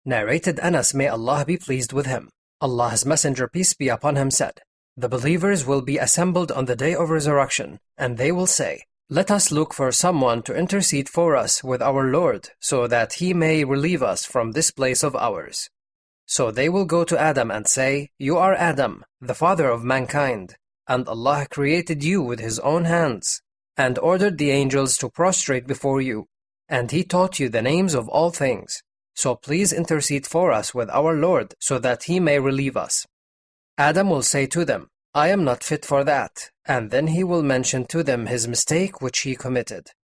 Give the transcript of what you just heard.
Narrated Anas, may Allah be pleased with him. Allah's Messenger, peace be upon him, said, "The believers will be assembled on the day of resurrection, and they will say, 'Let us look for someone to intercede for us with our Lord, so that he may relieve us from this place of ours.' So they will go to Adam and say, 'You are Adam, the father of mankind, and Allah created you with his own hands, and ordered the angels to prostrate before you, and he taught you the names of all things. So please intercede for us with our Lord, so that he may relieve us.' Adam will say to them, 'I am not fit for that,' and then he will mention to them his mistake which he committed.